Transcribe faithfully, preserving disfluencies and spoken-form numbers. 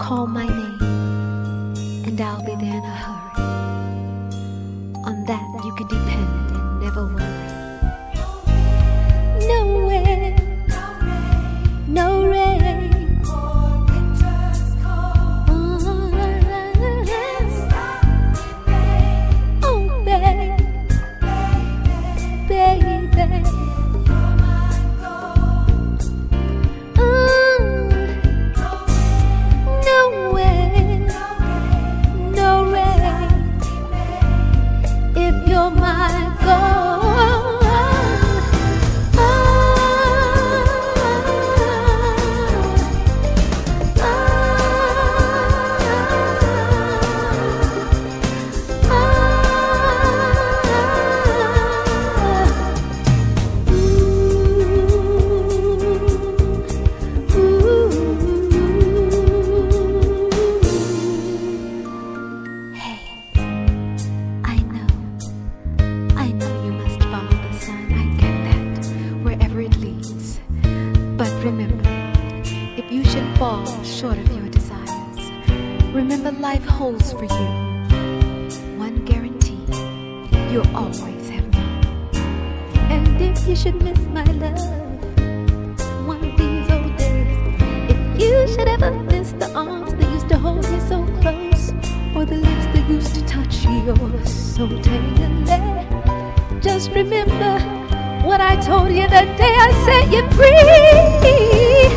Call my name, and I'll be there in a hurry. On that you can depend and never worry. No way, no rain, For winter's cold. oh baby, baby, You're my gold. oh, no way, no rain, if you're my gold. But remember, if you should fall short of your desires, remember life holds for you one guarantee: you'll always have me. And if you should miss my love one of these old days, if you should ever miss the arms that used to hold you so close, or the lips that used to touch yours so tenderly, just remember what I told you the day I set you free.